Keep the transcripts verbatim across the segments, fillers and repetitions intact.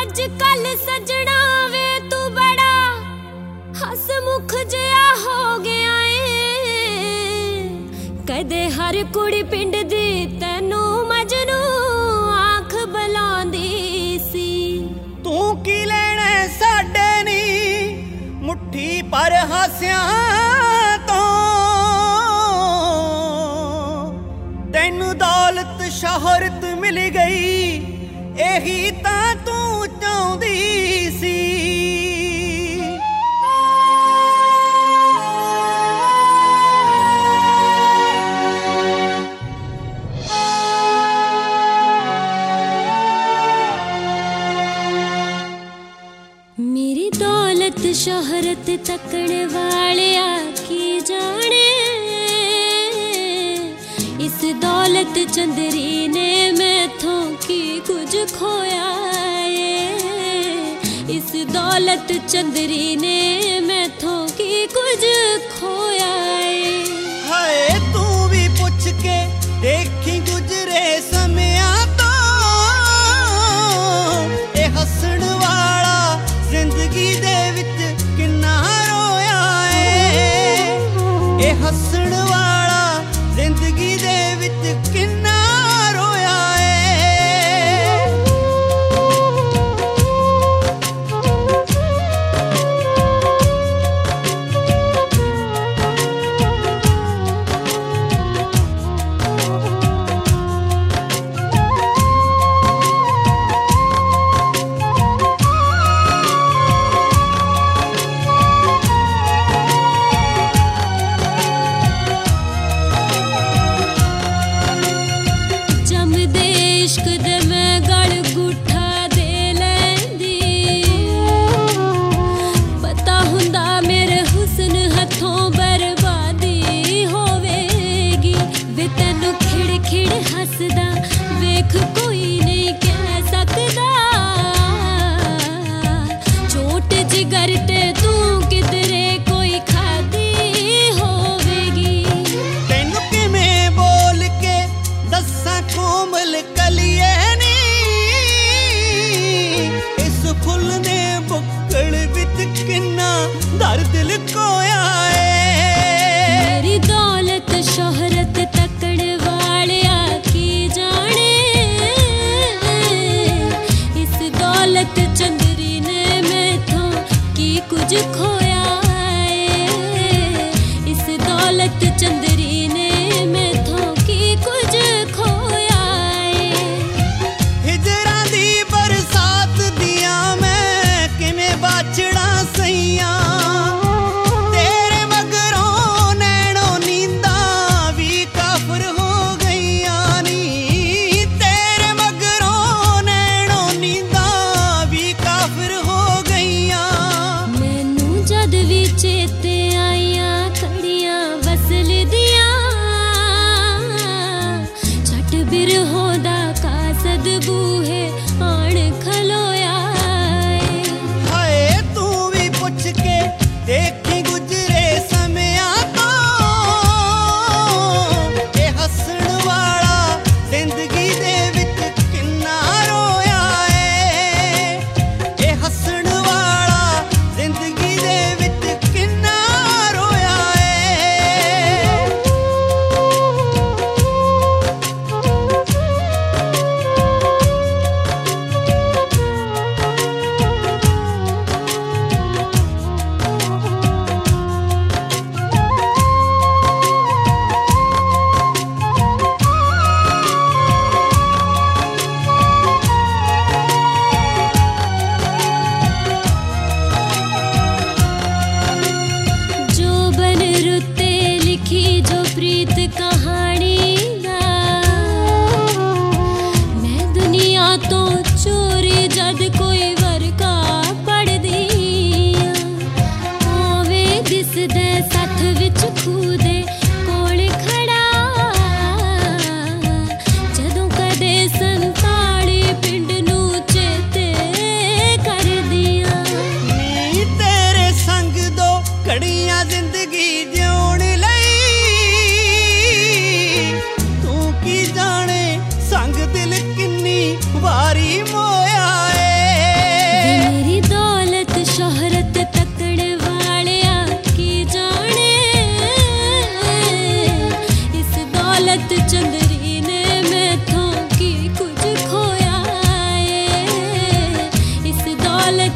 अजकल सजना वे तू बड़ा हसमुख जिहा हो गया है। कदे हर कुड़ी पिंड दी तैनू मजनू आंख बुलांदी सी। तू की लेना साडे नी मुट्ठी पर हासियां तो, तैनू दौलत शोहरत मिल गई यही तां तू चाहुंदी सी। मेरी दौलत शोहरत तकने वाले की जाने, इस दौलत चंदरी ने मैथों की कुछ खोया है। इस दौलत चंदरी ने मैथों की कुछ खोया है। हाय तू भी पुछ के देखी गुजरे समया तो, ए हसण वाला जिंदगी दे विच किन्ना रोया है। ए हसण वाला जिंदगी दे विच किन्ना रोया है।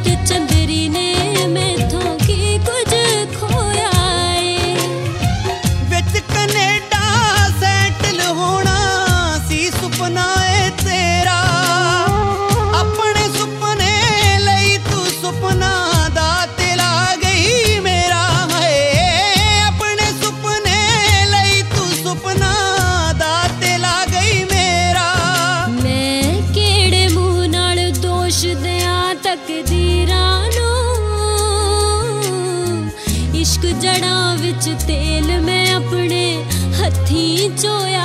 चंदरी ने मैथों की कुछ खोया ए विच कनेडा सैटल होना सी सुपना ए तेरा अपने सुपने लई तू सुपना दा तेला गई मेरा है अपने सुपने लई तू सुपना दा तेला गई मेरा मैं केड़े मुंह नाल दोष दियां तकदीरां नूं इश्क जड़ां विच तेल मैं अपने हत्थीं चोया